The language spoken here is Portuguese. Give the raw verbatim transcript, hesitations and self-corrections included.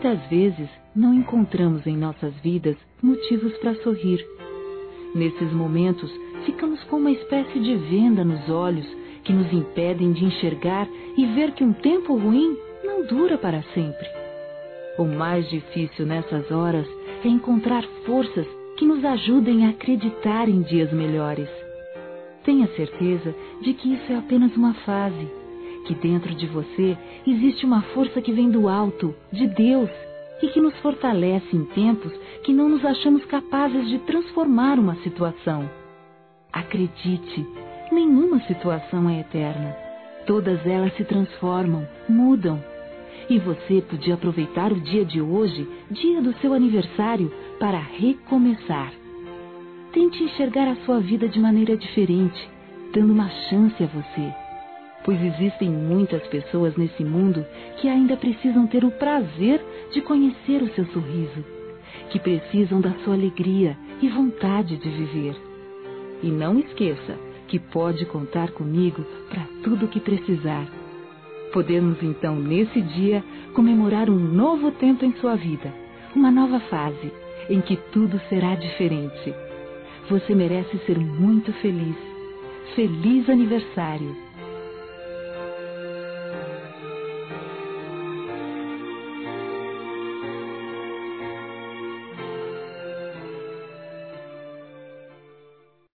Muitas vezes não encontramos em nossas vidas motivos para sorrir. Nesses momentos, ficamos com uma espécie de venda nos olhos que nos impedem de enxergar e ver que um tempo ruim não dura para sempre. O mais difícil nessas horas é encontrar forças que nos ajudem a acreditar em dias melhores. Tenha certeza de que isso é apenas uma fase, que dentro de você existe uma força que vem do alto, de Deus, e que nos fortalece em tempos que não nos achamos capazes de transformar uma situação. Acredite, nenhuma situação é eterna. Todas elas se transformam, mudam. E você podia aproveitar o dia de hoje, dia do seu aniversário, para recomeçar. Tente enxergar a sua vida de maneira diferente, dando uma chance a você. Pois existem muitas pessoas nesse mundo que ainda precisam ter o prazer de conhecer o seu sorriso, que precisam da sua alegria e vontade de viver. E não esqueça que pode contar comigo para tudo o que precisar. Podemos então, nesse dia, comemorar um novo tempo em sua vida, uma nova fase, em que tudo será diferente. Você merece ser muito feliz. Feliz aniversário!